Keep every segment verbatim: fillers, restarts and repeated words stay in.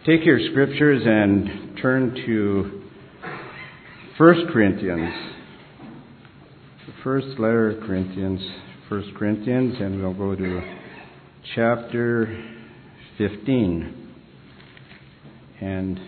Take your scriptures and turn to First Corinthians. The first letter of Corinthians, First Corinthians, and we'll go to chapter fifteen. And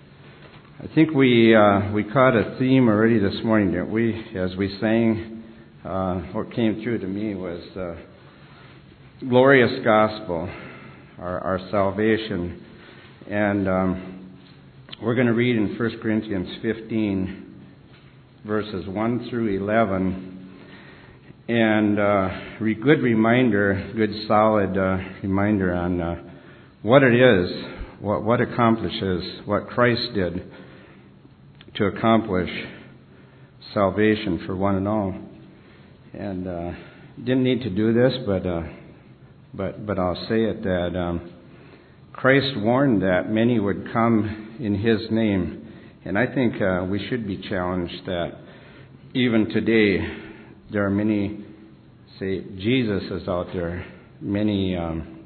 I think we uh, we caught a theme already this morning, didn't we? As we sang, uh, what came through to me was the glorious gospel, our, our salvation. And um, we're going to read in First Corinthians fifteen, verses one through eleven. And uh, re- good reminder, good solid uh, reminder on uh, what it is, what, what accomplishes, what Christ did to accomplish salvation for one and all. And uh, didn't need to do this, but uh, but but I'll say it that um, Christ warned that many would come in His name, and I think uh, we should be challenged that even today there are many, say, Jesus is out there, many um,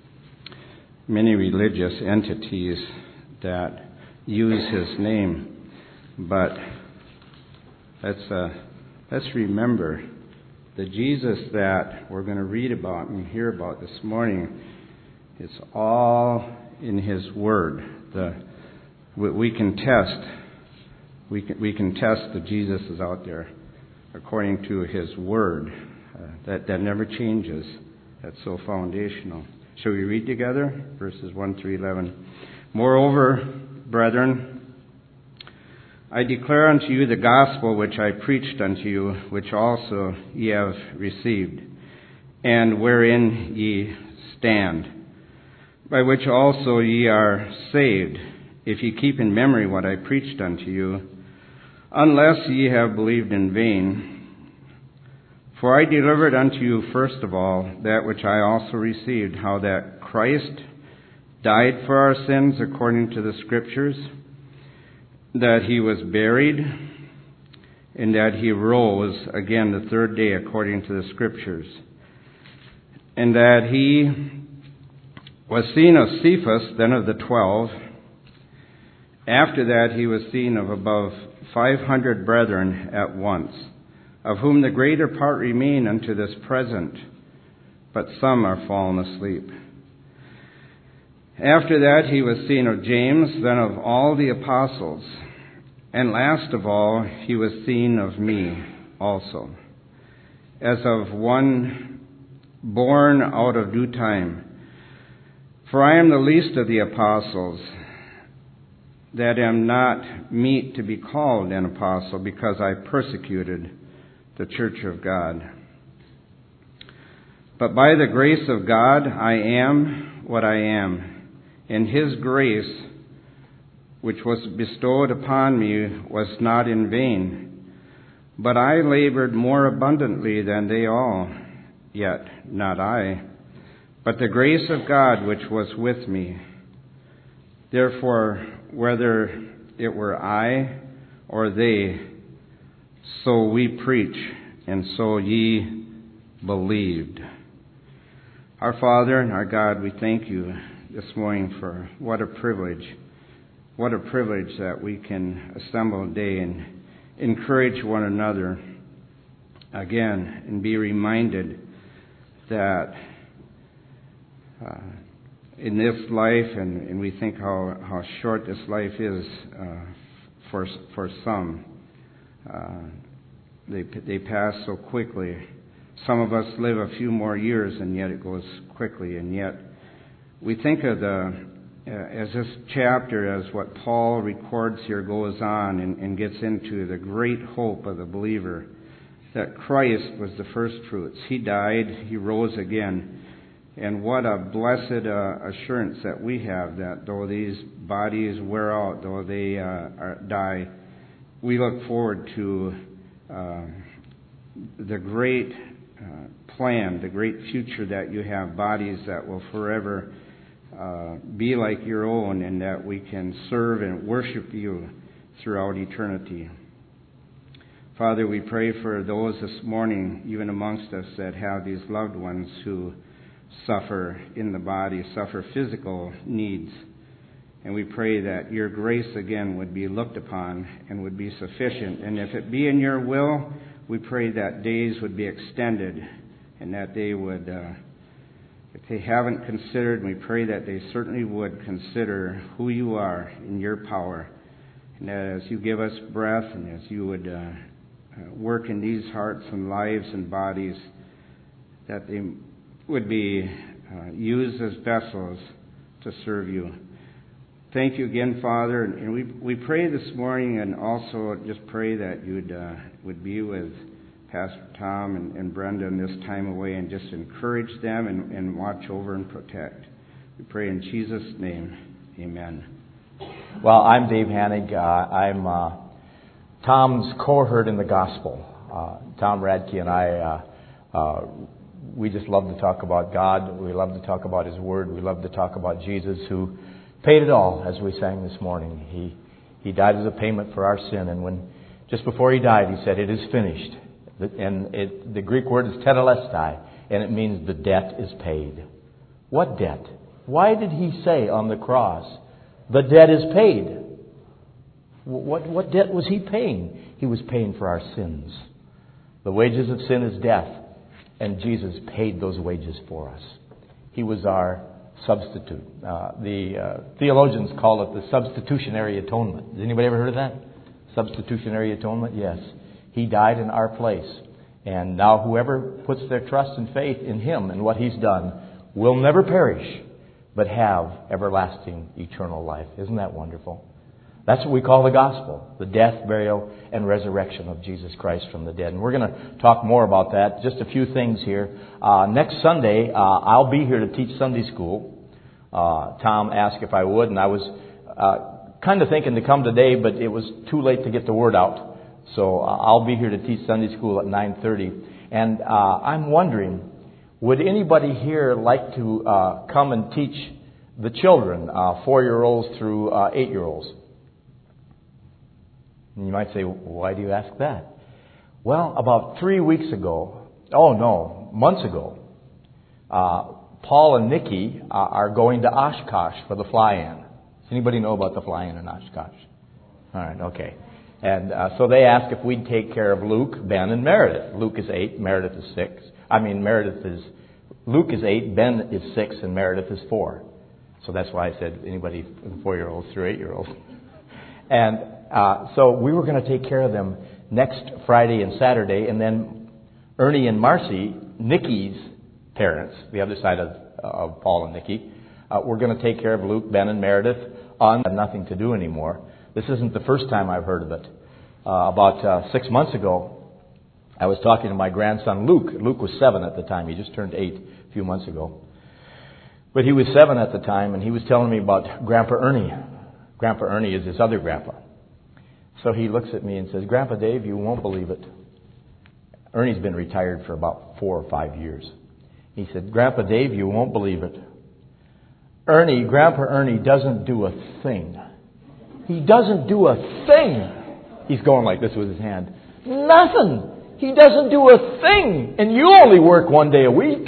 many religious entities that use His name, but let's uh, let's remember the Jesus that we're going to read about and hear about this morning. It's all in His Word. The we, we can test. We can we can test that Jesus is out there according to His Word. Uh, that that never changes. That's so foundational. Shall we read together verses one through eleven? Moreover, brethren, I declare unto you the gospel which I preached unto you, which also ye have received, and wherein ye stand, by which also ye are saved, if ye keep in memory what I preached unto you, unless ye have believed in vain. For I delivered unto you first of all that which I also received, how that Christ died for our sins according to the Scriptures, that He was buried, and that He rose again the third day according to the Scriptures, and that He was seen of Cephas, then of the twelve. After that He was seen of above five hundred brethren at once, of whom the greater part remain unto this present, but some are fallen asleep. After that He was seen of James, then of all the apostles. And last of all He was seen of me also, as of one born out of due time. For I am the least of the apostles, that am not meet to be called an apostle, because I persecuted the church of God. But by the grace of God I am what I am, and His grace which was bestowed upon me was not in vain. But I labored more abundantly than they all, yet not I, but the grace of God which was with me. Therefore, whether it were I or they, so we preach, and so ye believed. Our Father and our God, we thank You this morning for what a privilege, what a privilege that we can assemble today and encourage one another again and be reminded that Uh, in this life, and, and we think how, how short this life is uh, for for some. Uh, they they pass so quickly. Some of us live a few more years, and yet it goes quickly. And yet we think of the uh, as this chapter, as what Paul records here goes on and, and gets into the great hope of the believer, that Christ was the first fruits. He died, He rose again. And what a blessed uh, assurance that we have, that though these bodies wear out, though they uh, are, die, we look forward to uh, the great uh, plan, the great future that You have, bodies that will forever uh, be like Your own, and that we can serve and worship You throughout eternity. Father, we pray for those this morning, even amongst us, that have these loved ones who suffer in the body, suffer physical needs. And we pray that your grace again would be looked upon and would be sufficient. And if it be in your will, we pray that days would be extended and that they would, uh, if they haven't considered, we pray that they certainly would consider who you are in your power. And that as you give us breath and as you would uh, work in these hearts and lives and bodies, that they would be uh, used as vessels to serve you. Thank you again, Father, and we we pray this morning, and also just pray that you would uh, would be with Pastor Tom and, and Brenda in this time away, and just encourage them and, and watch over and protect. We pray in Jesus' name, amen. Well, I'm Dave Hannig. Uh, I'm uh, Tom's cohort in the gospel. Uh, Tom Radke and I, uh, uh, we just love to talk about God. We love to talk about His Word. We love to talk about Jesus, who paid it all, as we sang this morning. He He died as a payment for our sin, and when just before He died, He said, "It is finished." And it, the Greek word is tetelestai, and it means the debt is paid. What debt? Why did He say on the cross, "The debt is paid"? What what debt was He paying? He was paying for our sins. The wages of sin is death, and Jesus paid those wages for us. He was our substitute. Uh, the uh, theologians call it the substitutionary atonement. Has anybody ever heard of that? Substitutionary atonement? Yes. He died in our place. And now whoever puts their trust and faith in Him and what He's done will never perish, but have everlasting eternal life. Isn't that wonderful? That's what we call the gospel, the death, burial, and resurrection of Jesus Christ from the dead. And we're going to talk more about that. Just a few things here. Uh, next Sunday, uh, I'll be here to teach Sunday school. Uh, Tom asked if I would, and I was uh, kind of thinking to come today, but it was too late to get the word out. So uh, I'll be here to teach Sunday school at nine thirty. And uh, I'm wondering, would anybody here like to uh, come and teach the children, uh, four-year-olds through uh, eight-year-olds? And you might say, why do you ask that? Well, about three weeks ago, oh no, months ago, uh, Paul and Nikki uh, are going to Oshkosh for the fly-in. Does anybody know about the fly-in in Oshkosh? All right, okay. And uh, so they asked if we'd take care of Luke, Ben, and Meredith. Luke is eight, Meredith is six. I mean, Meredith is, Luke is eight, Ben is six, and Meredith is four. So that's why I said anybody from four-year-olds through eight-year-olds. And uh, so we were going to take care of them next Friday and Saturday, and then Ernie and Marcy, Nikki's parents, the other side of, of Paul and Nikki, uh, were going to take care of Luke, Ben, and Meredith on nothing to do anymore. This isn't the first time I've heard of it. Uh, about uh, six months ago, I was talking to my grandson Luke. Luke was seven at the time. He just turned eight a few months ago. But he was seven at the time, and he was telling me about Grandpa Ernie. Grandpa Ernie is his other grandpa. So he looks at me and says, "Grandpa Dave, you won't believe it." Ernie's been retired for about four or five years. He said, "Grandpa Dave, you won't believe it. Ernie, Grandpa Ernie doesn't do a thing. He doesn't do a thing." He's going like this with his hand. "Nothing. He doesn't do a thing. And you only work one day a week."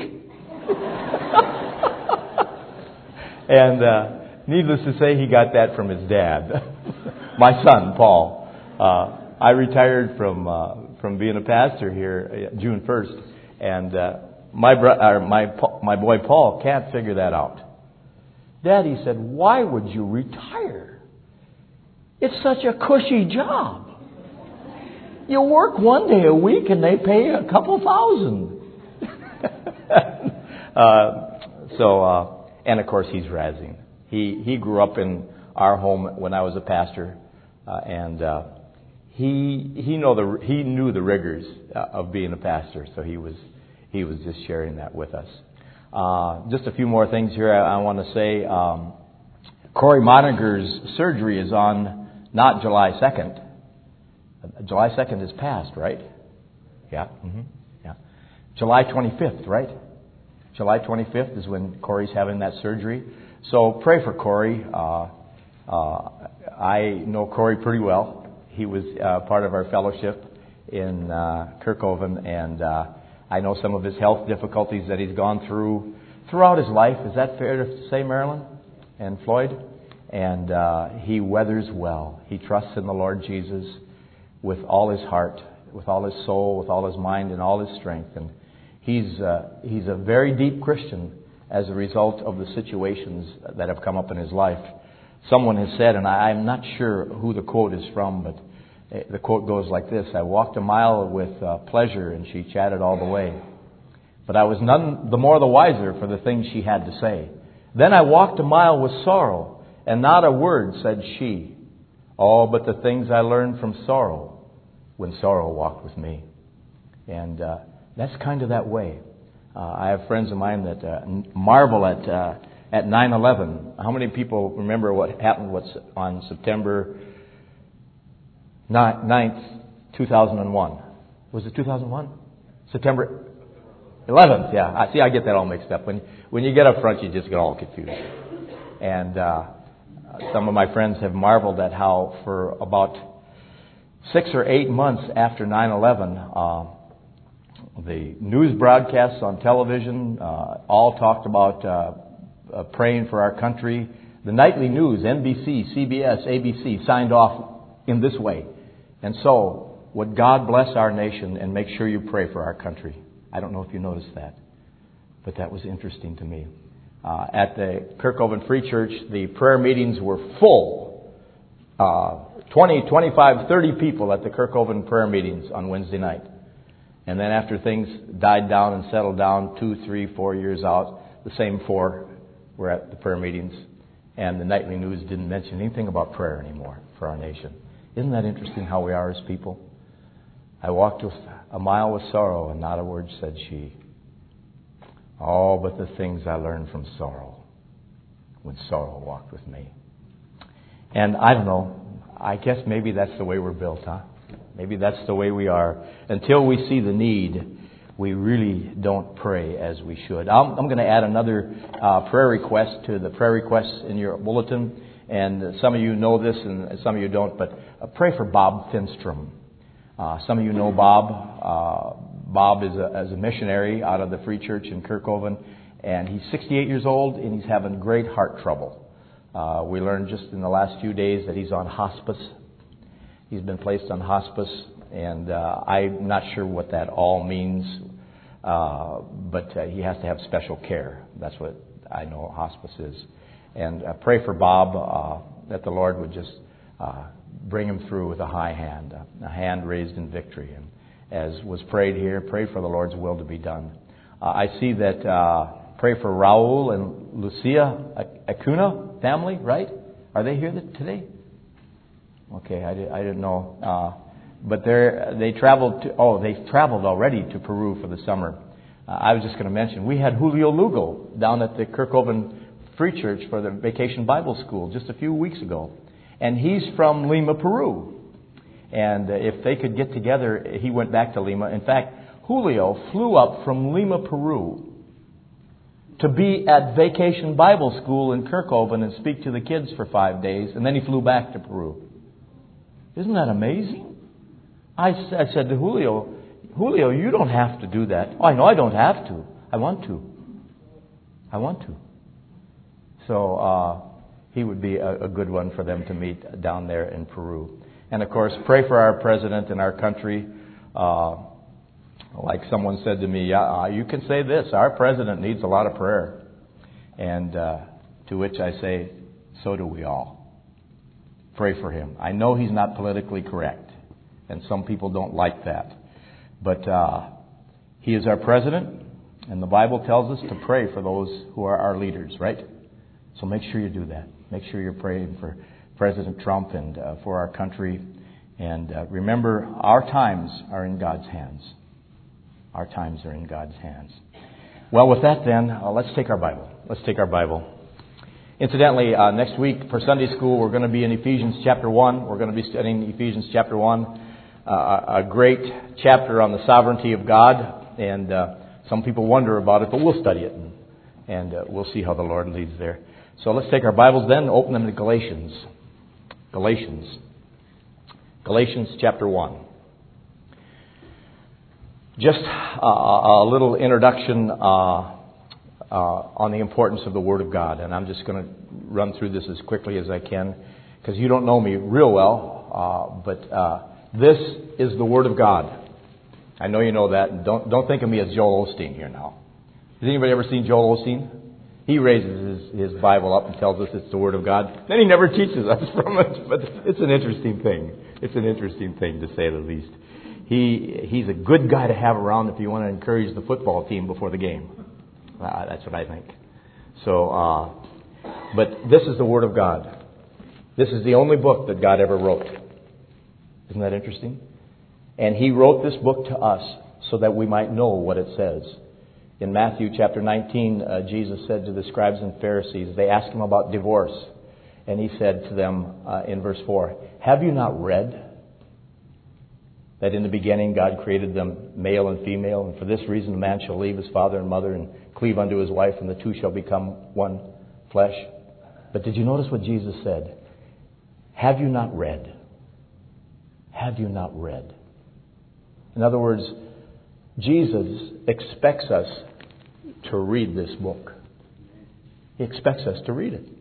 And uh, needless to say, he got that from his dad, my son, Paul. Uh, I retired from uh, from being a pastor here June first, and uh, my bro- uh, my my boy Paul can't figure that out. "Dad," he said, "why would you retire? It's such a cushy job. You work one day a week and they pay a couple thousand." uh, so, uh, and of course he's razzing. He he grew up in our home when I was a pastor, uh, and uh, he he know the he knew the rigors uh, of being a pastor. So he was he was just sharing that with us. Uh, just a few more things here I, I want to say. Um, Corey Moniger's surgery is on not July second. July second is past, right? Yeah. Mm-hmm. Yeah. July twenty-fifth, right? July twenty-fifth is when Corey's having that surgery. So pray for Corey. Uh, uh, I know Corey pretty well. He was uh, part of our fellowship in uh, Kirkhoven, and uh, I know some of his health difficulties that he's gone through throughout his life. Is that fair to say, Marilyn and Floyd? and uh, he weathers well. He trusts in the Lord Jesus with all his heart, with all his soul, with all his mind, and all his strength. And he's uh, he's a very deep Christian as a result of the situations that have come up in his life. Someone has said, and I, I'm not sure who the quote is from, but the quote goes like this: I walked a mile with uh, pleasure, and she chatted all the way. But I was none the more the wiser for the things she had to say. Then I walked a mile with sorrow, and not a word said she. Oh, but the things I learned from sorrow, when sorrow walked with me. And uh, that's kind of that way. Uh, I have friends of mine that uh, marvel at uh, at nine eleven. How many people remember what happened what's on September ninth, two thousand one? Was it two thousand one? September eleventh, yeah. I see, I get that all mixed up. When when you get up front, you just get all confused. And uh, some of my friends have marveled at how for about six or eight months after nine eleven, uh, the news broadcasts on television uh, all talked about uh, uh, praying for our country. The nightly news, N B C, C B S, A B C, signed off in this way. And so, would God bless our nation and make sure you pray for our country. I don't know if you noticed that, but that was interesting to me. Uh, at the Kirkhoven Free Church, the prayer meetings were full. Uh, twenty, twenty-five, thirty people at the Kirkhoven prayer meetings on Wednesday night. And then after things died down and settled down, two, three, four years out, the same four were at the prayer meetings. And the nightly news didn't mention anything about prayer anymore for our nation. Isn't that interesting how we are as people? I walked a mile with sorrow, and not a word said she. All but the things I learned from sorrow, when sorrow walked with me. And I don't know, I guess maybe that's the way we're built, huh? Maybe that's the way we are. Until we see the need, we really don't pray as we should. I'm, I'm going to add another uh, prayer request to the prayer requests in your bulletin. And some of you know this and some of you don't, but uh, pray for Bob Finstrom. Uh, some of you know Bob. Uh, Bob is a, is a missionary out of the Free Church in Kirkhoven, and he's sixty-eight years old, and he's having great heart trouble. Uh, we learned just in the last few days that he's on hospice. He's been placed on hospice, and uh, I'm not sure what that all means, uh, but uh, he has to have special care. That's what I know hospice is. And uh, pray for Bob uh, that the Lord would just uh, bring him through with a high hand, a hand raised in victory. And as was prayed here, pray for the Lord's will to be done. Uh, I see that, uh, pray for Raul and Lucia Acuna family, right? Are they here today? Okay, I, did, I didn't know. Uh, but they they traveled to, oh, they traveled already to Peru for the summer. Uh, I was just going to mention, we had Julio Lugo down at the Kirkhoven Free Church for the Vacation Bible School just a few weeks ago. And he's from Lima, Peru. And if they could get together, he went back to Lima. In fact, Julio flew up from Lima, Peru to be at Vacation Bible School in Kirkhoven and speak to the kids for five days. And then he flew back to Peru. Isn't that amazing? I, I said to Julio, Julio, you don't have to do that. Oh, I know I don't have to. I want to. I want to. So uh, he would be a, a good one for them to meet down there in Peru. And of course, pray for our president and our country. Uh, like someone said to me, uh, you can say this, our president needs a lot of prayer. And uh, to which I say, so do we all. Pray for him. I know he's not politically correct, and some people don't like that. But uh, he is our president, and the Bible tells us to pray for those who are our leaders, right? So make sure you do that. Make sure you're praying for President Trump and uh, for our country. And uh, remember, our times are in God's hands. Our times are in God's hands. Well, with that then, uh, let's take our Bible. Let's take our Bible. Incidentally, uh, next week for Sunday school, we're going to be in Ephesians chapter one. We're going to be studying Ephesians chapter one, uh, a great chapter on the sovereignty of God. And uh, some people wonder about it, but we'll study it. And, and uh, we'll see how the Lord leads there. So let's take our Bibles then and open them to Galatians. Galatians. Galatians chapter one. Just uh, a little introduction. Uh, uh, on the importance of the Word of God. And I'm just going to run through this as quickly as I can, because you don't know me real well, uh, but uh, this is the Word of God. I know you know that, and don't don't think of me as Joel Osteen here now. Has anybody ever seen Joel Osteen? He raises his, his Bible up and tells us it's the Word of God. Then he never teaches us from it, but it's an interesting thing. It's an interesting thing, to say the least. He he's a good guy to have around if you want to encourage the football team before the game. Uh, that's what I think. So, uh, but this is the Word of God. This is the only book that God ever wrote. Isn't that interesting? And He wrote this book to us so that we might know what it says. In Matthew chapter nineteen, uh, Jesus said to the scribes and Pharisees, they asked Him about divorce. And He said to them uh, in verse four, have you not read that in the beginning God created them male and female, and for this reason a man shall leave his father and mother and cleave unto his wife, and the two shall become one flesh? But did you notice what Jesus said? Have you not read? Have you not read? In other words, Jesus expects us to read this book. He expects us to read it.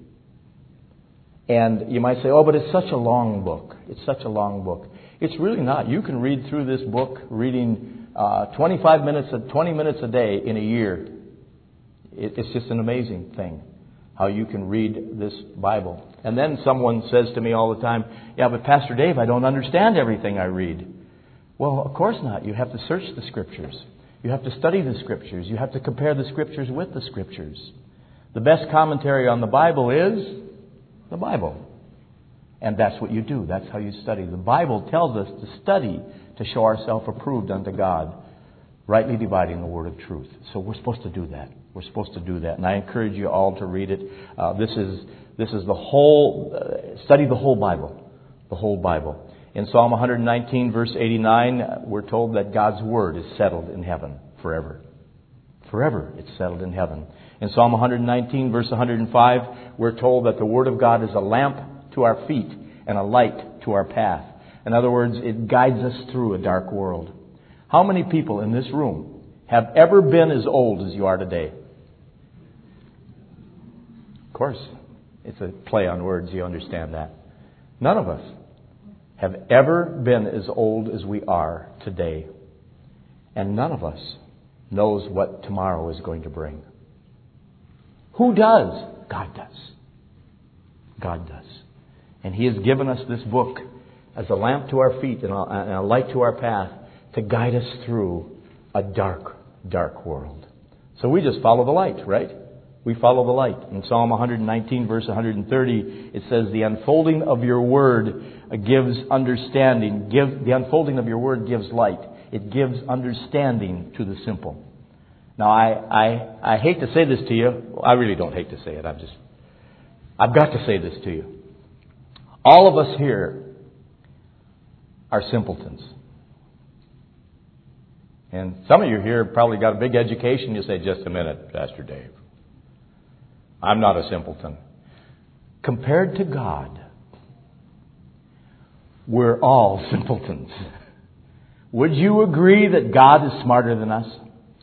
And you might say, oh, but it's such a long book. It's such a long book. It's really not. You can read through this book reading uh, twenty-five minutes, twenty minutes a day in a year. It, it's just an amazing thing how you can read this Bible. And then someone says to me all the time, yeah, but Pastor Dave, I don't understand everything I read. Well, of course not. You have to search the Scriptures. You have to study the Scriptures. You have to compare the Scriptures with the Scriptures. The best commentary on the Bible is the Bible. And that's what you do. That's how you study. The Bible tells us to study to show ourselves approved unto God, rightly dividing the word of truth. So we're supposed to do that. We're supposed to do that. And I encourage you all to read it. Uh, this is this is the whole, uh, study the whole Bible. The whole Bible. In Psalm one nineteen, verse eighty-nine, we're told that God's Word is settled in heaven forever. Forever it's settled in heaven. In Psalm one nineteen, verse one hundred five, we're told that the Word of God is a lamp to our feet and a light to our path. In other words, it guides us through a dark world. How many people in this room have ever been as old as you are today? Of course, it's a play on words. You understand that. None of us have ever been as old as we are today. And none of us knows what tomorrow is going to bring. Who does? God does. God does. And He has given us this book as a lamp to our feet and a, and a light to our path to guide us through a dark, dark world. So we just follow the light, right? We follow the light. In Psalm one nineteen, verse one hundred thirty, it says, the unfolding of your word gives understanding. Give, the unfolding of your word gives light. It gives understanding to the simple. Now, I, I, I hate to say this to you. I really don't hate to say it. I'm just, I've got to say this to you. All of us here are simpletons. And some of you here probably got a big education. You say, just a minute, Pastor Dave. I'm not a simpleton. Compared to God, we're all simpletons. Would you agree that God is smarter than us?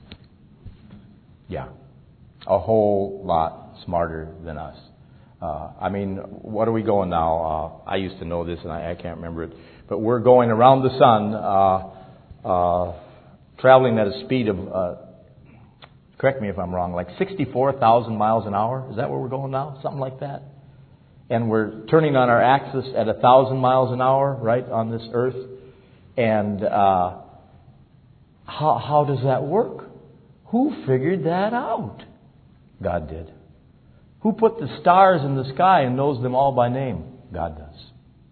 Yeah. A whole lot smarter than us. Uh, I mean, what are we going now? Uh, I used to know this and I, I can't remember it. But we're going around the sun, uh, uh, traveling at a speed of, uh, correct me if I'm wrong, like sixty-four thousand miles an hour. Is that where we're going now? Something like that. And we're turning on our axis at one thousand miles an hour, right, on this earth. And uh, how, how does that work? Who figured that out? God did. Who put the stars in the sky and knows them all by name? God does.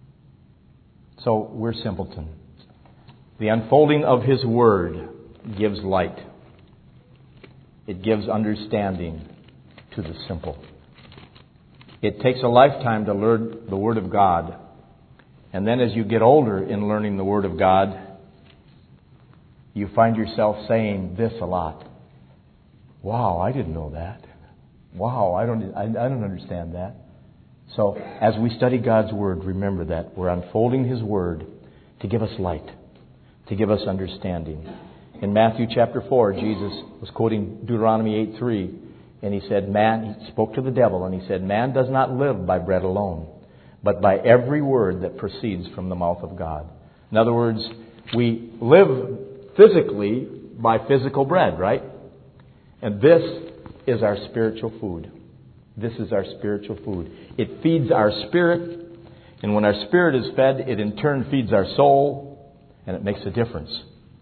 So we're simpletons. The unfolding of His Word gives light. It gives understanding to the simple. It takes a lifetime to learn the Word of God. And then as you get older in learning the Word of God, you find yourself saying this a lot. Wow, I didn't know that. Wow, I don't, I, I don't understand that. So as we study God's Word, remember that we're unfolding His Word to give us light, to give us understanding. In Matthew chapter four, Jesus was quoting Deuteronomy eight three. And he said, man, he spoke to the devil, and he said, man does not live by bread alone, but by every word that proceeds from the mouth of God. In other words, we live physically by physical bread, right? And this is our spiritual food. This is our spiritual food. It feeds our spirit, and when our spirit is fed, it in turn feeds our soul, and it makes a difference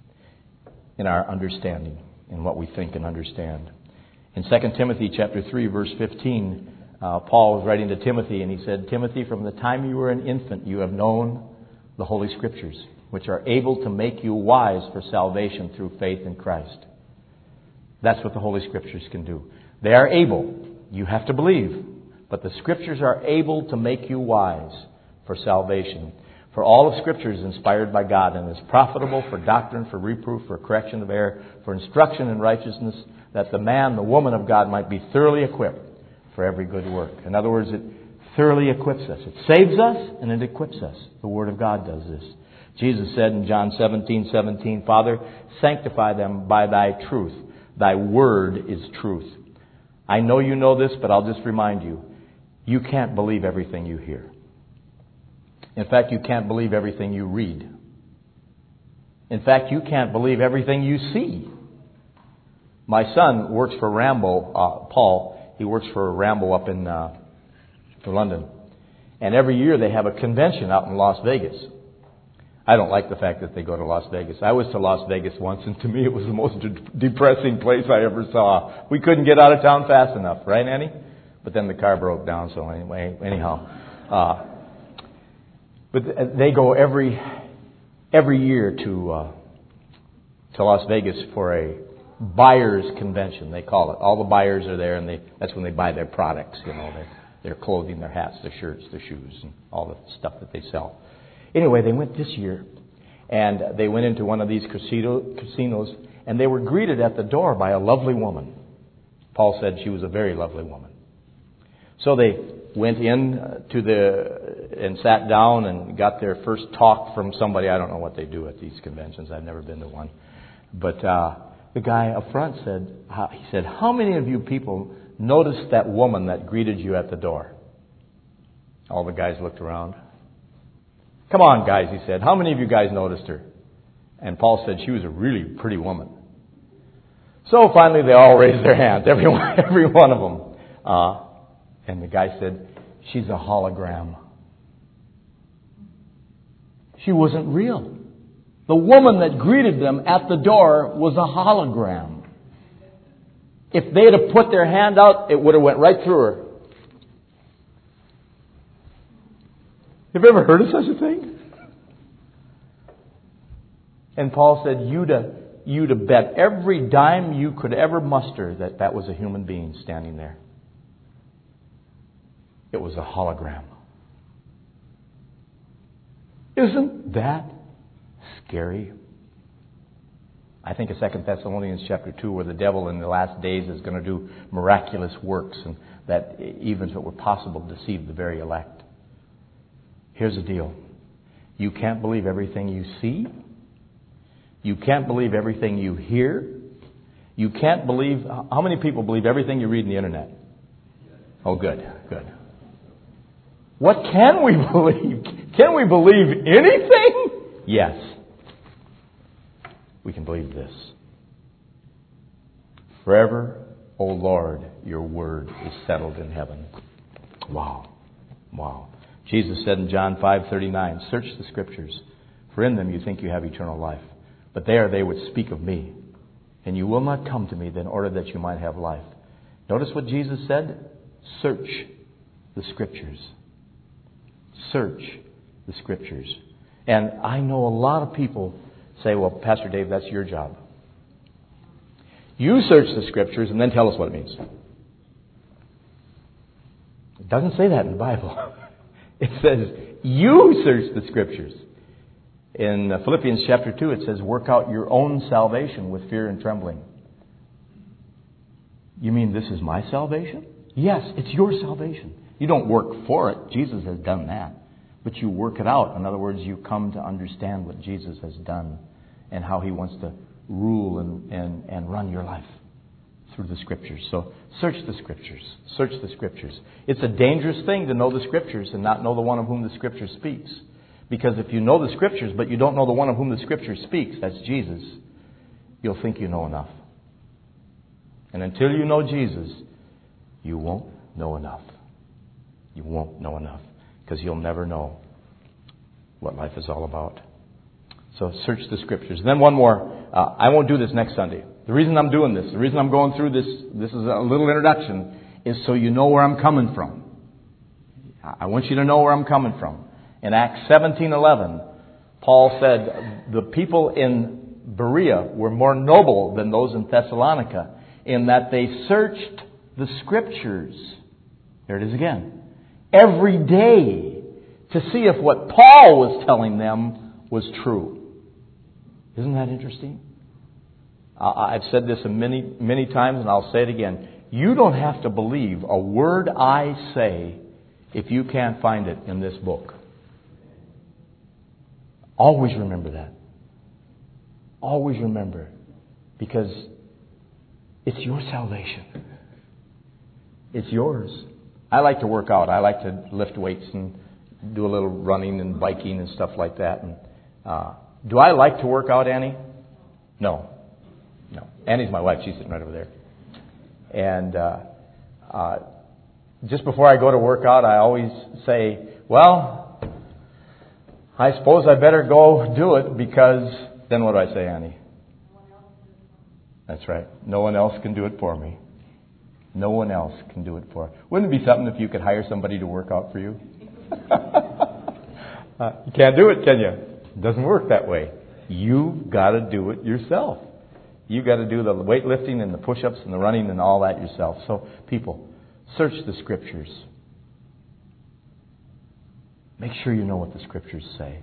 in our understanding, in what we think and understand. In Second Timothy chapter three, verse fifteen, uh, Paul was writing to Timothy, and he said, Timothy, from the time you were an infant, you have known the Holy Scriptures, which are able to make you wise for salvation through faith in Christ. That's what the Holy Scriptures can do. They are able. You have to believe. But the Scriptures are able to make you wise for salvation. For all of Scripture is inspired by God and is profitable for doctrine, for reproof, for correction of error, for instruction in righteousness, that the man, the woman of God might be thoroughly equipped for every good work. In other words, it thoroughly equips us. It saves us and it equips us. The Word of God does this. Jesus said in John seventeen seventeen, Father, sanctify them by thy truth. Thy word is truth. I know you know this, but I'll just remind you. You can't believe everything you hear. In fact, you can't believe everything you read. In fact, you can't believe everything you see. My son works for Rambo, uh, Paul. He works for Rambo up in uh, London. And every year they have a convention out in Las Vegas. I don't like the fact that they go to Las Vegas. I was to Las Vegas once, and to me it was the most de- depressing place I ever saw. We couldn't get out of town fast enough, right, Annie? But then the car broke down, so anyway, anyhow. Uh, but they go every every year to uh, to Las Vegas for a buyer's convention, they call it. All the buyers are there, and they that's when they buy their products, you know, their, their clothing, their hats, their shirts, their shoes, and all the stuff that they sell. Anyway, they went this year, and they went into one of these casino, casinos, and they were greeted at the door by a lovely woman. Paul said she was a very lovely woman. So they went in to the and sat down and got their first talk from somebody. I don't know what they do at these conventions. I've never been to one. But uh, the guy up front said, he said, how many of you people noticed that woman that greeted you at the door? All the guys looked around. Come on, guys, he said. How many of you guys noticed her? And Paul said she was a really pretty woman. So finally they all raised their hands, every one, every one of them. Uh, and the guy said, she's a hologram. She wasn't real. The woman that greeted them at the door was a hologram. If they'd have put their hand out, it would have went right through her. Have you ever heard of such a thing? And Paul said, you'd have, you'd have bet every dime you could ever muster that that was a human being standing there. It was a hologram. Isn't that scary? I think of Second Thessalonians chapter two, where the devil in the last days is going to do miraculous works, and that even if it were possible, deceive the very elect. Here's the deal. You can't believe everything you see. You can't believe everything you hear. You can't believe... How many people believe everything you read in the internet? Oh, good, good. What can we believe? Can we believe anything? Yes. We can believe this. Forever, O Lord, your word is settled in heaven. Wow. Wow. Jesus said in John five thirty-nine, search the Scriptures, for in them you think you have eternal life. But there they would speak of me, and you will not come to me in order that you might have life. Notice what Jesus said? Search the Scriptures. Search the Scriptures. And I know a lot of people say, well, Pastor Dave, that's your job. You search the Scriptures and then tell us what it means. It doesn't say that in the Bible. It says, you search the Scriptures. In Philippians chapter two, it says, work out your own salvation with fear and trembling. You mean this is my salvation? Yes, it's your salvation. You don't work for it. Jesus has done that. But you work it out. In other words, you come to understand what Jesus has done and how He wants to rule and, and, and run your life through the Scriptures. So search the Scriptures. Search the Scriptures. It's a dangerous thing to know the Scriptures and not know the one of whom the Scripture speaks. Because if you know the Scriptures, but you don't know the one of whom the Scripture speaks, that's Jesus, you'll think you know enough. And until you know Jesus, you won't know enough. You won't know enough. Because you'll never know what life is all about. So search the Scriptures. Then one more. Uh, I won't do this next Sunday. The reason I'm doing this, the reason I'm going through this, this is a little introduction, is so you know where I'm coming from. I want you to know where I'm coming from. In Acts seventeen eleven, Paul said the people in Berea were more noble than those in Thessalonica in that they searched the Scriptures. There it is again. Every day to see if what Paul was telling them was true. Isn't that interesting? I've said this many, many times and I'll say it again. You don't have to believe a word I say if you can't find it in this book. Always remember that. Always remember. Because it's your salvation. It's yours. I like to work out. I like to lift weights and do a little running and biking and stuff like that. And uh, do I like to work out, Annie? No. No. Annie's my wife. She's sitting right over there. And uh, uh, just before I go to work out, I always say, well, I suppose I better go do it because then what do I say, Annie? That's right. No one else can do it for me. No one else can do it for me. Wouldn't it be something if you could hire somebody to work out for you? uh, you can't do it, can you? It doesn't work that way. You've got to do it yourself. You've got to do the weightlifting and the push-ups and the running and all that yourself. So, people, search the Scriptures. Make sure you know what the Scriptures say.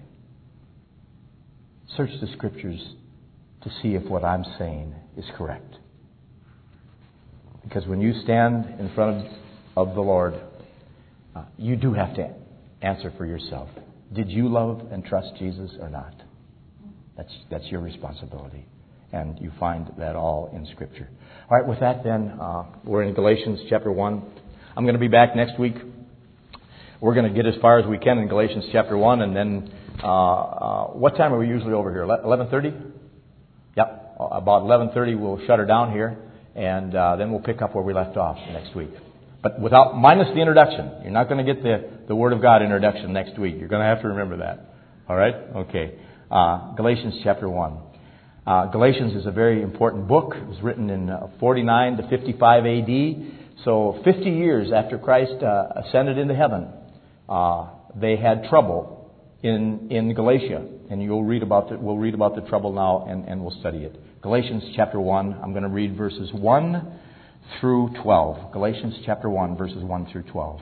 Search the Scriptures to see if what I'm saying is correct. Because when you stand in front of, of the Lord, uh, you do have to answer for yourself. Did you love and trust Jesus or not? That's that's your responsibility. And you find that all in Scripture. All right, with that then, uh, we're in Galatians chapter one. I'm going to be back next week. We're going to get as far as we can in Galatians chapter one, and then uh, uh, what time are we usually over here? eleven thirty? Yep, about eleven thirty we'll shut her down here, and uh, then we'll pick up where we left off next week. But without minus the introduction. You're not going to get the, the Word of God introduction next week. You're going to have to remember that. All right? Okay. Uh, Galatians chapter one. Uh, Galatians is a very important book. It was written in uh, forty-nine to fifty-five A D. So fifty years after Christ uh, ascended into heaven, uh, they had trouble in in Galatia, and you'll read about the, we'll read about the trouble now, and, and we'll study it. Galatians chapter one. I'm going to read verses one through twelve. Galatians chapter one, verses one through twelve.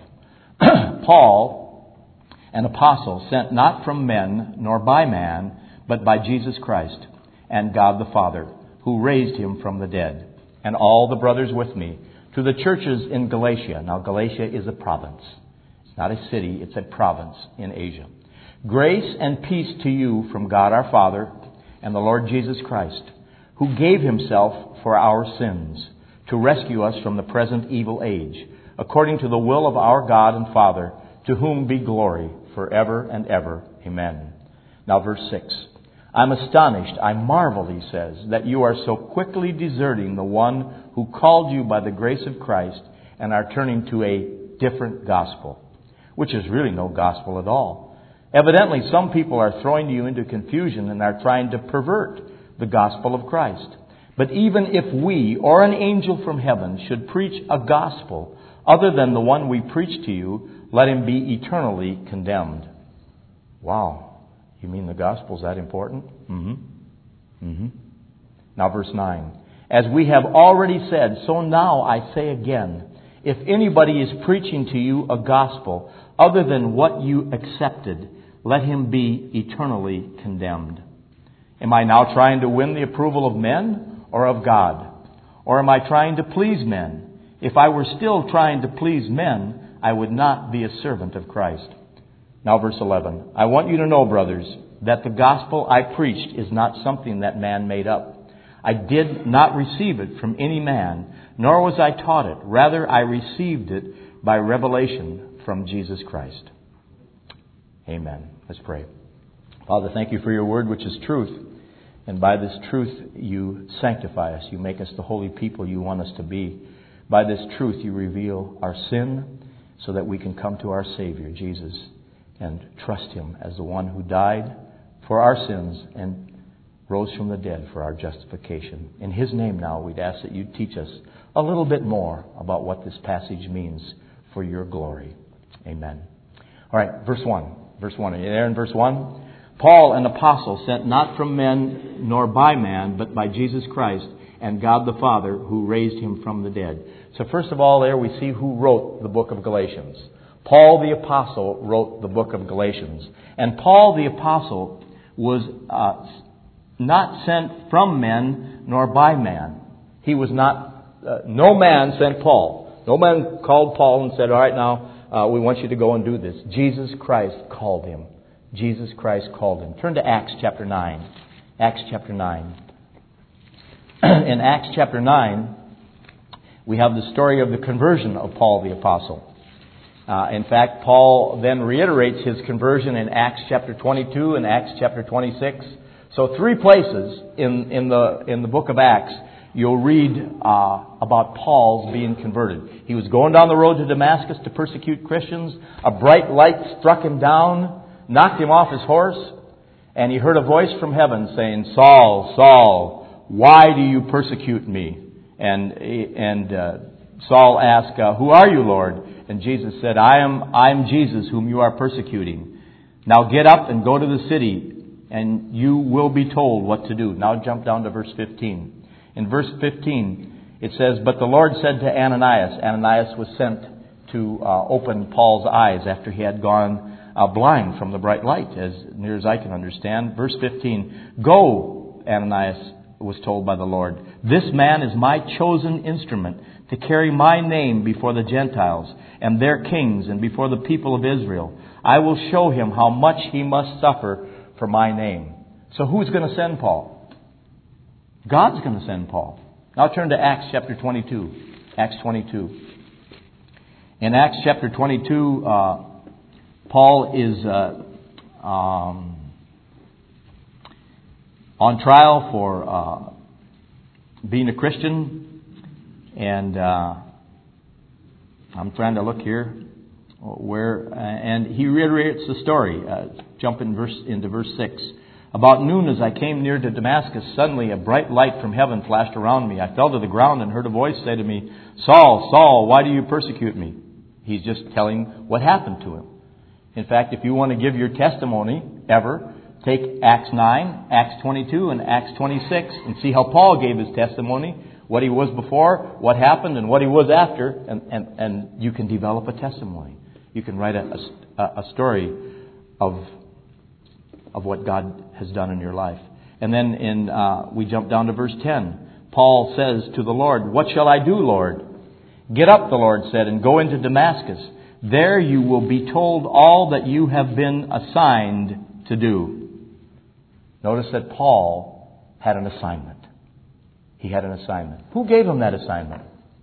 Paul, an apostle, sent not from men nor by man, but by Jesus Christ and God the Father, who raised him from the dead, and all the brothers with me, to the churches in Galatia. Now, Galatia is a province. It's not a city, it's a province in Asia. Grace and peace to you from God our Father and the Lord Jesus Christ, who gave himself for our sins, to rescue us from the present evil age, according to the will of our God and Father, to whom be glory forever and ever. Amen. Now, verse six. I'm astonished, I marvel, he says, that you are so quickly deserting the one who called you by the grace of Christ and are turning to a different gospel, which is really no gospel at all. Evidently, some people are throwing you into confusion and are trying to pervert the gospel of Christ. But even if we or an angel from heaven should preach a gospel other than the one we preach to you, let him be eternally condemned. Wow. You mean the gospel's that important? Mm-hmm. Mm-hmm. Now verse nine. As we have already said, so now I say again, if anybody is preaching to you a gospel other than what you accepted, let him be eternally condemned. Am I now trying to win the approval of men or of God? Or am I trying to please men? If I were still trying to please men, I would not be a servant of Christ. Now verse eleven. I want you to know, brothers, that the gospel I preached is not something that man made up. I did not receive it from any man, nor was I taught it. Rather, I received it by revelation from Jesus Christ. Amen. Let's pray. Father, thank you for your word, which is truth. And by this truth, you sanctify us. You make us the holy people you want us to be. By this truth, you reveal our sin so that we can come to our Savior, Jesus, and trust Him as the one who died for our sins and rose from the dead for our justification. In His name now, we'd ask that you teach us a little bit more about what this passage means for your glory. Amen. All right, verse one. Verse one. Are you there in verse one? Paul, an apostle, sent not from men nor by man, but by Jesus Christ and God the Father, who raised Him from the dead. So first of all, there we see who wrote the book of Galatians. Paul the apostle wrote the book of Galatians. And Paul the apostle was uh, not sent from men nor by man. He was not, uh, no man sent Paul. No man called Paul and said, all right, now uh, we want you to go and do this. Jesus Christ called him. Jesus Christ called him. Turn to Acts chapter nine. Acts chapter nine. In Acts chapter nine, we have the story of the conversion of Paul the apostle. Uh, in fact, Paul then reiterates his conversion in Acts chapter twenty-two and Acts chapter twenty-six. So three places in, in the in the book of Acts you'll read uh, about Paul's being converted. He was going down the road to Damascus to persecute Christians. A bright light struck him down, knocked him off his horse, and he heard a voice from heaven saying, Saul, Saul, why do you persecute me? And and uh, Saul asked, uh, who are you, Lord? And Jesus said, I am I am Jesus whom you are persecuting. Now get up and go to the city, and you will be told what to do. Now jump down to verse fifteen. In verse fifteen, it says, but the Lord said to Ananias, Ananias was sent to uh, open Paul's eyes after he had gone uh, blind from the bright light, as near as I can understand. Verse fifteen, go, Ananias was told by the Lord. This man is my chosen instrument to carry my name before the Gentiles and their kings and before the people of Israel. I will show him how much he must suffer for my name. So who's going to send Paul? God's going to send Paul. Now turn to Acts chapter twenty-two. Acts twenty-two. In Acts chapter twenty-two, uh, Paul is uh, um, on trial for uh, being a Christian. And uh, I'm trying to look here where, uh, and he reiterates the story. Uh, jump in verse into verse six. About noon, as I came near to Damascus, suddenly a bright light from heaven flashed around me. I fell to the ground and heard a voice say to me, Saul, Saul, why do you persecute me? He's just telling what happened to him. In fact, if you want to give your testimony ever, take Acts nine, Acts twenty-two, and Acts twenty-six and see how Paul gave his testimony, what he was before, what happened, and what he was after, and, and, and you can develop a testimony. You can write a, a, a story of of what God has done in your life. And then in uh, we jump down to verse ten. Paul says to the Lord, what shall I do, Lord? Get up, the Lord said, and go into Damascus. There you will be told all that you have been assigned to do. Notice that Paul had an assignment. He had an assignment. Who gave him that assignment?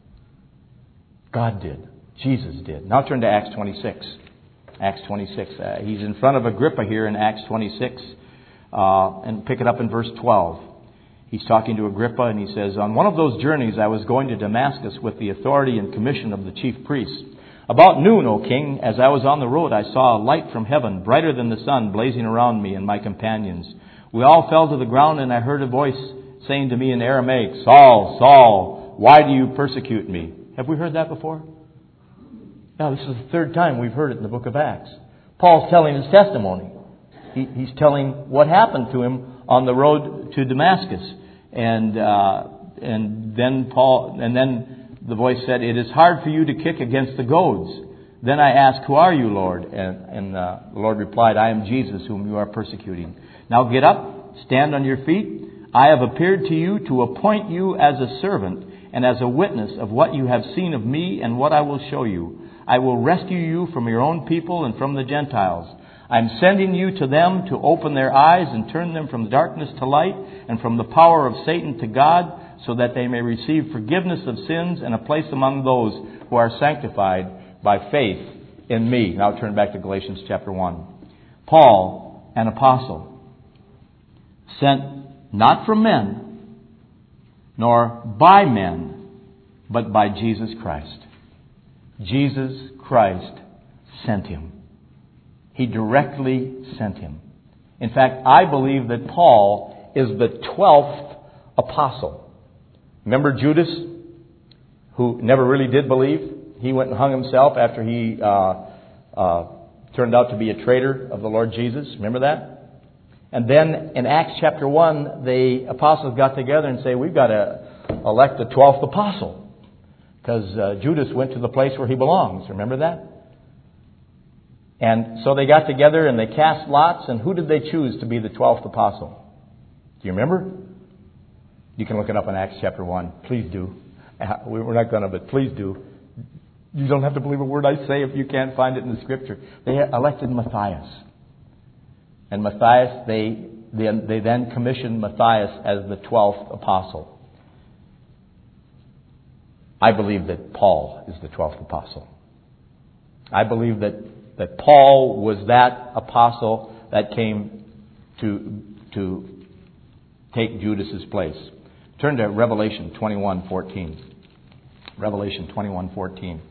God did. Jesus did. Now turn to Acts twenty-six. Acts twenty-six. Uh, he's in front of Agrippa here in Acts twenty-six. Uh, and pick it up in verse twelve. He's talking to Agrippa and he says, on one of those journeys I was going to Damascus with the authority and commission of the chief priests. About noon, O king, as I was on the road, I saw a light from heaven, brighter than the sun, blazing around me and my companions. We all fell to the ground, and I heard a voice saying to me in Aramaic, Saul, Saul, why do you persecute me? Have we heard that before? Now, this is the third time we've heard it in the book of Acts. Paul's telling his testimony. He, he's telling what happened to him on the road to Damascus. And uh, and then Paul, and then the voice said, it is hard for you to kick against the goads. Then I asked, who are you, Lord? And, and uh, the Lord replied, I am Jesus, whom you are persecuting. Now get up, stand on your feet. I have appeared to you to appoint you as a servant and as a witness of what you have seen of me and what I will show you. I will rescue you from your own people and from the Gentiles. I'm sending you to them to open their eyes and turn them from darkness to light and from the power of Satan to God, so that they may receive forgiveness of sins and a place among those who are sanctified by faith in me. Now turn back to Galatians chapter one. Paul, an apostle, sent not from men, nor by men, but by Jesus Christ. Jesus Christ sent him. He directly sent him. In fact, I believe that Paul is the twelfth apostle. Remember Judas, who never really did believe? He went and hung himself after he uh, uh, turned out to be a traitor of the Lord Jesus. Remember that? And then in Acts chapter one, the apostles got together and say, we've got to elect the twelfth apostle. Because uh, Judas went to the place where he belongs. Remember that? And so they got together and they cast lots. And who did they choose to be the twelfth apostle? Do you remember? You can look it up in Acts chapter one. Please do. We're not going to, but please do. You don't have to believe a word I say if you can't find it in the Scripture. They elected Matthias. And Matthias, they, they, they then commissioned Matthias as the twelfth apostle. I believe that Paul is the twelfth apostle. I believe that, that Paul was that apostle that came to, to take Judas's place. Turn to Revelation twenty-one fourteen. Revelation twenty-one fourteen.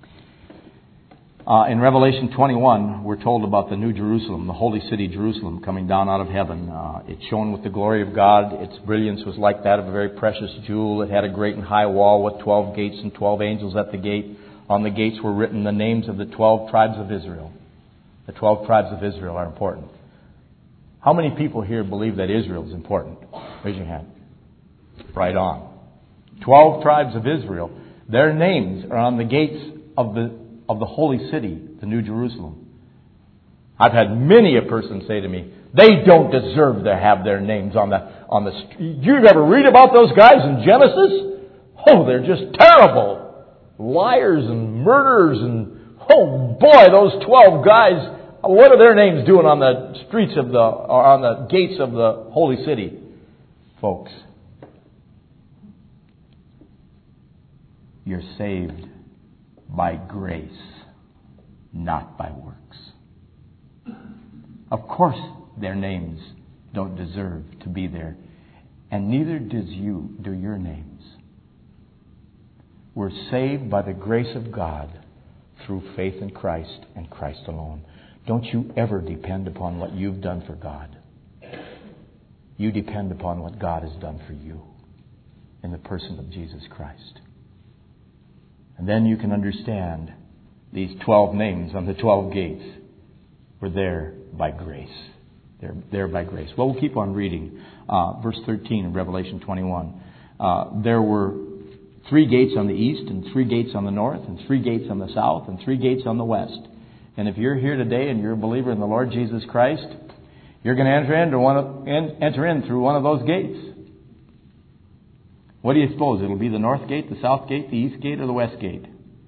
Uh, in Revelation twenty-one, we're told about the New Jerusalem, the holy city Jerusalem, coming down out of heaven. Uh, it shone with the glory of God. Its brilliance was like that of a very precious jewel. It had a great and high wall with twelve gates and twelve angels at the gate. On the gates were written the names of the twelve tribes of Israel. The twelve tribes of Israel are important. How many people here believe that Israel is important? Raise your hand. Right on. Twelve tribes of Israel. Their names are on the gates of the of the holy city, the New Jerusalem. I've had many a person say to me, they don't deserve to have their names on the on the street. You ever read about those guys in Genesis? Oh, they're just terrible. Liars and murderers and, oh boy, those twelve guys, what are their names doing on the streets of the, or on the gates of the holy city? Folks, you're saved by grace, not by works. Of course, their names don't deserve to be there, and neither does you, do your names. We're saved by the grace of God through faith in Christ and Christ alone. Don't you ever depend upon what you've done for God. You depend upon what God has done for you in the person of Jesus Christ. And then you can understand these twelve names on the twelve gates were there by grace. They're there by grace. Well, we'll keep on reading. Uh, verse thirteen of Revelation twenty-one. Uh, there were three gates on the east, and three gates on the north, and three gates on the south, and three gates on the west. And if you're here today and you're a believer in the Lord Jesus Christ, you're going to enter into one of, enter in through one of those gates. What do you suppose? It'll be the north gate, the south gate, the east gate, or the west gate?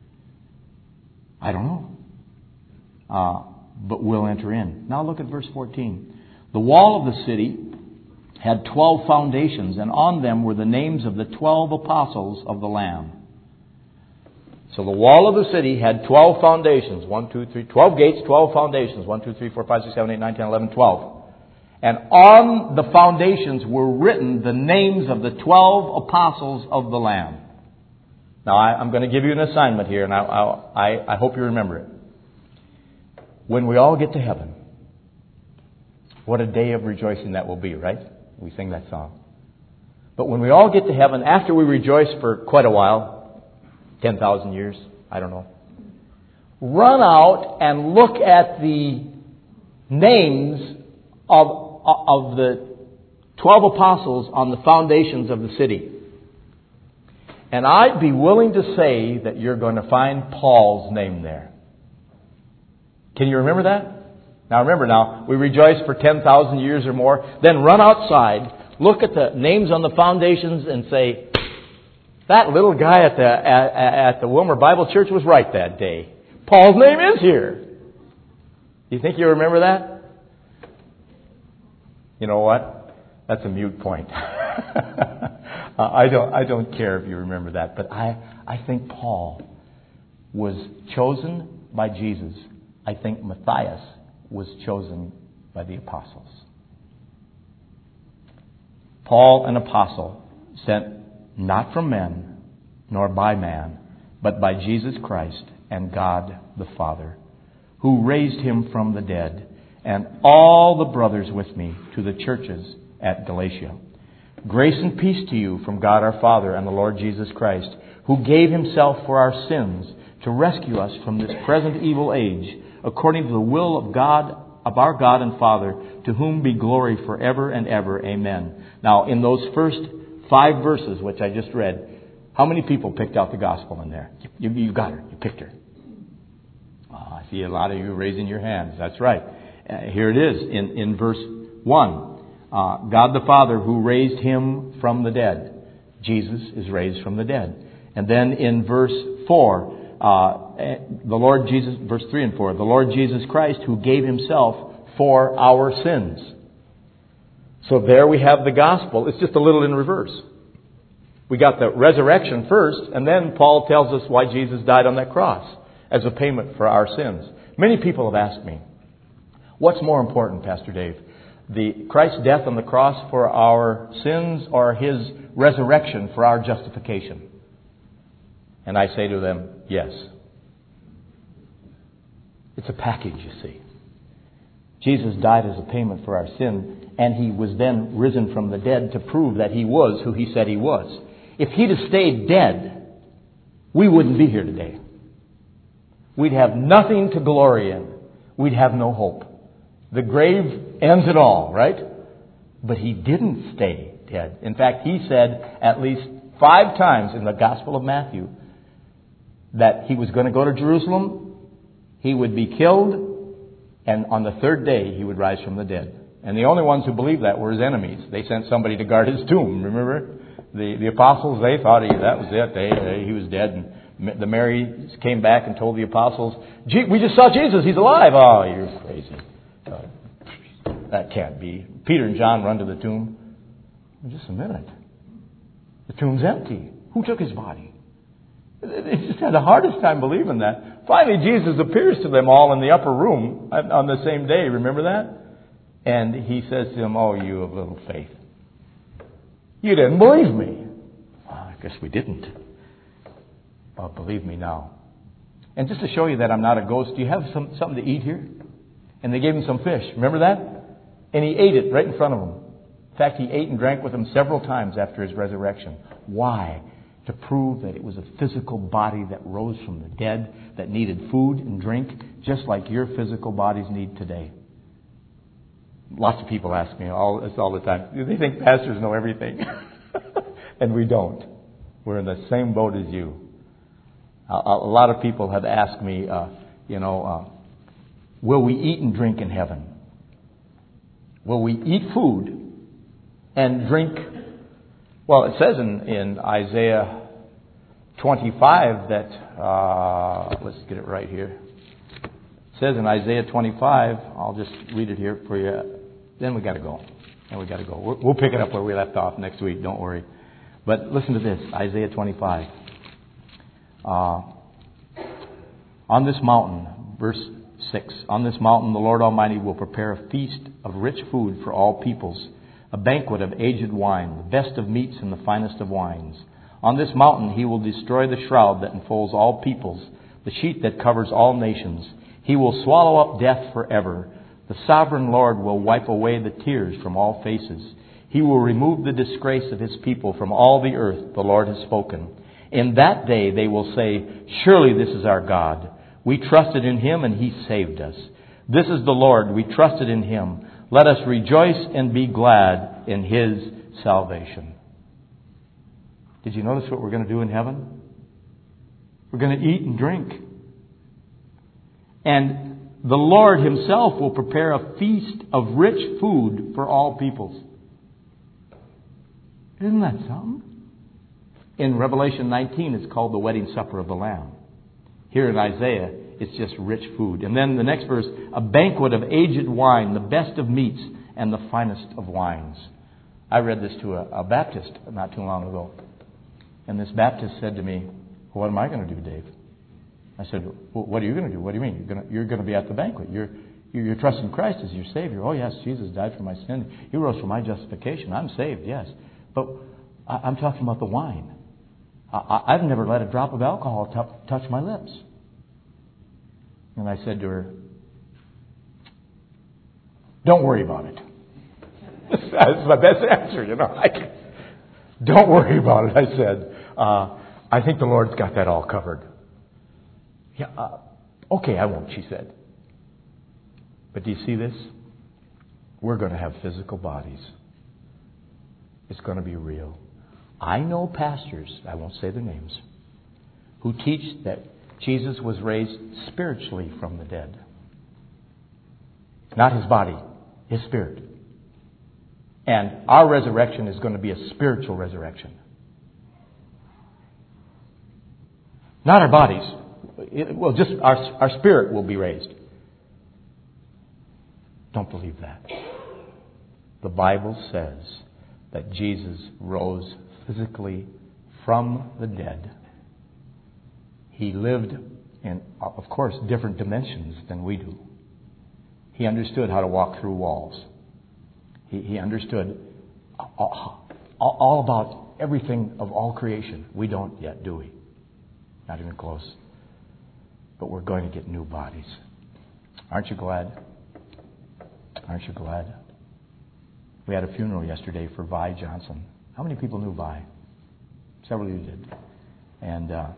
I don't know. Uh, but we'll enter in. Now look at verse fourteen. The wall of the city had twelve foundations, and on them were the names of the twelve apostles of the Lamb. So the wall of the city had twelve foundations. One, two, three, twelve gates, twelve foundations. One, two, three, four, five, six, seven, eight, nine, ten, eleven, twelve. And on the foundations were written the names of the twelve apostles of the Lamb. Now, I, I'm going to give you an assignment here, and I, I, I hope you remember it. When we all get to heaven, what a day of rejoicing that will be, right? We sing that song. But when we all get to heaven, after we rejoice for quite a while, ten thousand years, I don't know, run out and look at the names of of the twelve apostles on the foundations of the city. And I'd be willing to say that you're going to find Paul's name there. Can you remember that? Now remember now, we rejoice for ten thousand years or more. Then run outside, look at the names on the foundations and say, that little guy at the, at, at the Wilmer Bible Church was right that day. Paul's name is here. Do you think you remember that? You know what? That's a moot point. I don't I don't care if you remember that, but I, I think Paul was chosen by Jesus. I think Matthias was chosen by the apostles. Paul, an apostle, sent not from men, nor by man, but by Jesus Christ and God the Father, who raised him from the dead, and all the brothers with me to the churches at Galatia. Grace and peace to you from God our Father and the Lord Jesus Christ, who gave himself for our sins to rescue us from this present evil age, according to the will of God, of our God and Father, to whom be glory forever and ever. Amen. Now, in those first five verses, which I just read, how many people picked out the gospel in there? You, you got her. You picked her. Oh, I see a lot of you raising your hands. That's right. Uh, here it is in, in verse one. Uh, God the Father who raised him from the dead. Jesus is raised from the dead. And then in verse four, uh, the Lord Jesus, verse three and four, the Lord Jesus Christ who gave himself for our sins. So there we have the gospel. It's just a little in reverse. We got the resurrection first, and then Paul tells us why Jesus died on that cross as a payment for our sins. Many people have asked me, what's more important, Pastor Dave? The Christ's death on the cross for our sins or his resurrection for our justification? And I say to them, yes. It's a package, you see. Jesus died as a payment for our sin, and he was then risen from the dead to prove that he was who he said he was. If he'd have stayed dead, we wouldn't be here today. We'd have nothing to glory in. We'd have no hope. The grave ends it all, right? But he didn't stay dead. In fact, he said at least five times in the Gospel of Matthew that he was going to go to Jerusalem, he would be killed, and on the third day he would rise from the dead. And the only ones who believed that were his enemies. They sent somebody to guard his tomb, remember? The the apostles, they thought he, that was it. They, they, he was dead. And the Mary came back and told the apostles, we just saw Jesus, he's alive. Oh, you're crazy. Uh, that can't be. Peter and John run to the tomb. Just a minute. The tomb's empty. Who took his body? They just had the hardest time believing that. Finally, Jesus appears to them all in the upper room on the same day. Remember that? And he says to them, oh, you of little faith. You didn't believe me. Well, I guess we didn't. Well, believe me now. And just to show you that I'm not a ghost, do you have some, something to eat here? And they gave him some fish. Remember that? And he ate it right in front of them. In fact, he ate and drank with them several times after his resurrection. Why? To prove that it was a physical body that rose from the dead, that needed food and drink, just like your physical bodies need today. Lots of people ask me all this all the time, do they think pastors know everything? And we don't. We're in the same boat as you. A, a lot of people have asked me, uh, you know, uh, will we eat and drink in heaven? Will we eat food and drink? Well, it says in, in Isaiah twenty-five that, uh, let's get it right here. It says in Isaiah twenty-five, I'll just read it here for you. Then we got to go. Then we got to go. We'll, we'll pick it up where we left off next week. Don't worry. But listen to this, Isaiah twenty-five. Uh, on this mountain, verse six. On this mountain, the Lord Almighty will prepare a feast of rich food for all peoples, a banquet of aged wine, the best of meats and the finest of wines. On this mountain, he will destroy the shroud that enfolds all peoples, the sheet that covers all nations. He will swallow up death forever. The sovereign Lord will wipe away the tears from all faces. He will remove the disgrace of his people from all the earth, the Lord has spoken. In that day they will say, surely this is our God. We trusted in him and he saved us. This is the Lord. We trusted in him. Let us rejoice and be glad in his salvation. Did you notice what we're going to do in heaven? We're going to eat and drink. And the Lord himself will prepare a feast of rich food for all peoples. Isn't that something? In Revelation nineteen, it's called the wedding supper of the Lamb. Here in Isaiah, it's just rich food. And then the next verse, a banquet of aged wine, the best of meats, and the finest of wines. I read this to a, a Baptist not too long ago. And this Baptist said to me, what am I going to do, Dave? I said, well, what are you going to do? What do you mean? You're going to, you're going to be at the banquet. You're, you're trusting Christ as your Savior. Oh, yes, Jesus died for my sin. He rose for my justification. I'm saved, yes. But I, I'm talking about the wine. I, I've never let a drop of alcohol t- touch my lips. And I said to her, don't worry about it. That's my best answer, you know. I, don't worry about it, I said. Uh, I think the Lord's got that all covered. Yeah, uh, okay, I won't, she said. But do you see this? We're going to have physical bodies. It's going to be real. I know pastors, I won't say their names, who teach that Jesus was raised spiritually from the dead. Not his body, his spirit. And our resurrection is going to be a spiritual resurrection. Not our bodies. It, well, just our, our spirit will be raised. Don't believe that. The Bible says that Jesus rose physically from the dead. He lived in, of course, different dimensions than we do. He understood how to walk through walls. He, he understood all, all about everything of all creation. We don't yet, do we? Not even close. But we're going to get new bodies. Aren't you glad? Aren't you glad? We had a funeral yesterday for Vi Johnson. How many people knew Vi? Several of you did. And uh,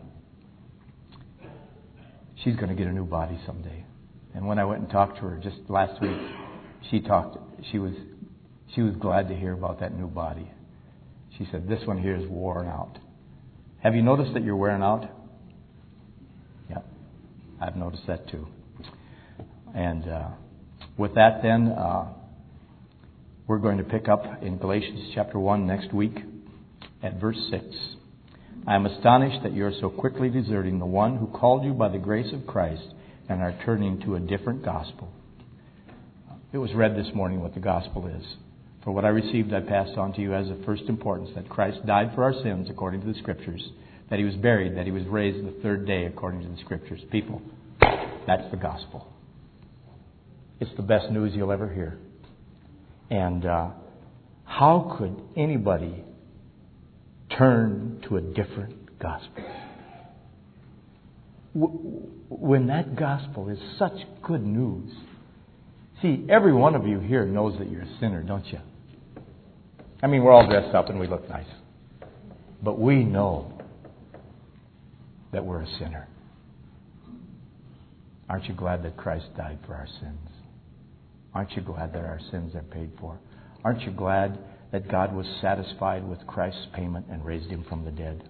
she's going to get a new body someday. And when I went and talked to her just last week, she talked. She was she was glad to hear about that new body. She said, "This one here is worn out." Have you noticed that you're wearing out? Yeah, I've noticed that too. And uh, with that, then uh, we're going to pick up in Galatians chapter one next week at verse six. I am astonished that you are so quickly deserting the one who called you by the grace of Christ and are turning to a different gospel. It was read this morning what the gospel is. For what I received I passed on to you as of first importance, that Christ died for our sins according to the Scriptures, that He was buried, that He was raised the third day according to the Scriptures. People, that's the gospel. It's the best news you'll ever hear. And uh, how could anybody turn to a different gospel? When that gospel is such good news. See, every one of you here knows that you're a sinner, don't you? I mean, we're all dressed up and we look nice. But we know that we're a sinner. Aren't you glad that Christ died for our sins? Aren't you glad that our sins are paid for? Aren't you glad that God was satisfied with Christ's payment and raised Him from the dead?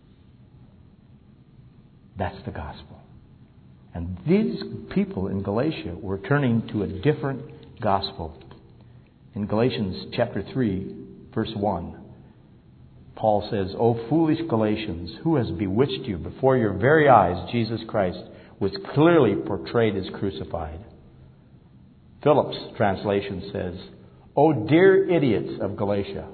That's the gospel. And these people in Galatia were turning to a different gospel. In Galatians chapter three, verse one, Paul says, "O foolish Galatians, who has bewitched you? Before your very eyes, Jesus Christ was clearly portrayed as crucified." Phillips' translation says, "O dear idiots of Galatia."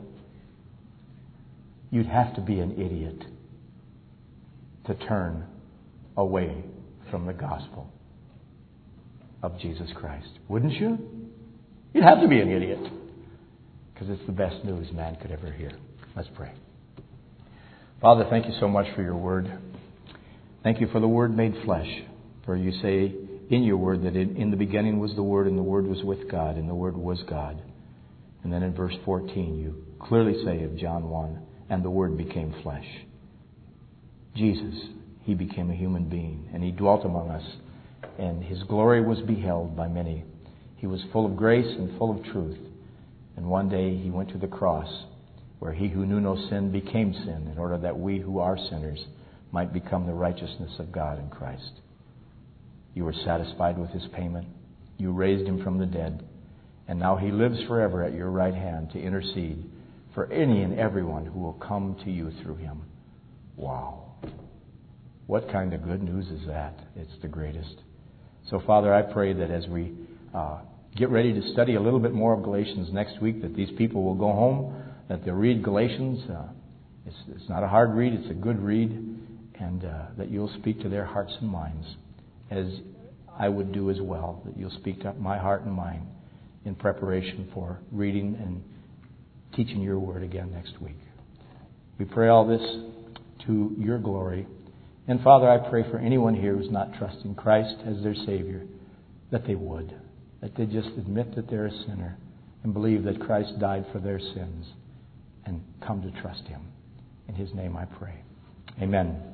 You'd have to be an idiot to turn away from the gospel of Jesus Christ. Wouldn't you? You'd have to be an idiot. Because it's the best news man could ever hear. Let's pray. Father, thank you so much for your word. Thank you for the word made flesh. For you say in your word that in, in the beginning was the Word, and the Word was with God, and the Word was God. And then in verse fourteen, you clearly say of John one, and the Word became flesh. Jesus, He became a human being, and He dwelt among us, and His glory was beheld by many. He was full of grace and full of truth. And one day He went to the cross, where He who knew no sin became sin, in order that we who are sinners might become the righteousness of God in Christ. You were satisfied with His payment. You raised Him from the dead. And now He lives forever at your right hand to intercede for any and everyone who will come to you through Him. Wow. What kind of good news is that? It's the greatest. So, Father, I pray that as we uh, get ready to study a little bit more of Galatians next week, that these people will go home, that they'll read Galatians. Uh, it's, it's not a hard read, it's a good read, and uh, that you'll speak to their hearts and minds, as I would do as well, that you'll speak to my heart and mind in preparation for reading and teaching your word again next week. We pray all this to your glory. And Father, I pray for anyone here who's not trusting Christ as their Savior, that they would, that they just admit that they're a sinner and believe that Christ died for their sins and come to trust Him. In His name I pray. Amen.